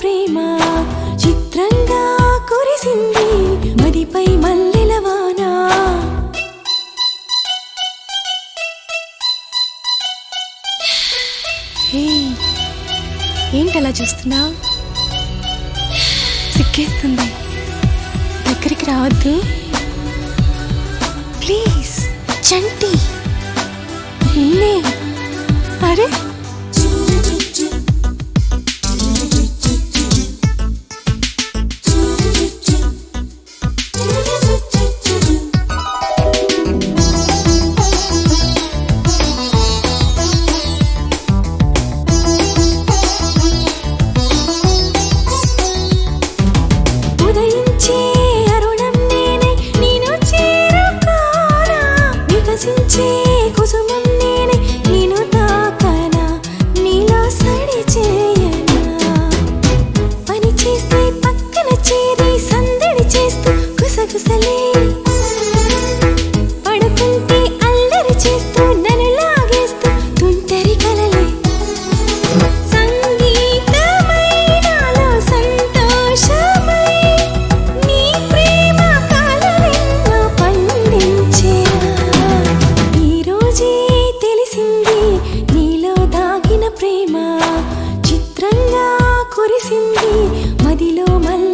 ప్రేమ చిత్రంగా కురిసింది మదిపై మల్లెల వాన. హే, ఏంటలా చూస్తున్నావు? సిగ్గేస్తుంది, దగ్గరికి రావద్దు ప్లీజ్. చంటి నిన్నే. అరే ఉదయించే అరుణం నేనే, నేను చేరుకోనా, వికసించే కుసుమం నేనే, నేను తాకనా, నీలో సడి చేయనా, పని చేస్తే పక్కన చేరి సందడి చేస్తూ గుసగుసలే, పడుకుంటే అల్లరి చేస్తూ నన్ను లాగేస్తూ తుంటరి కలలే, సంగీతమై నాలో సంతోషమై నీ ప్రేమ కలలెన్నో పండించేనా. ఈరోజే తెలిసింది నీలో దాగిన ప్రేమ చిత్రంగా కురిసింది మదిలో మల్ల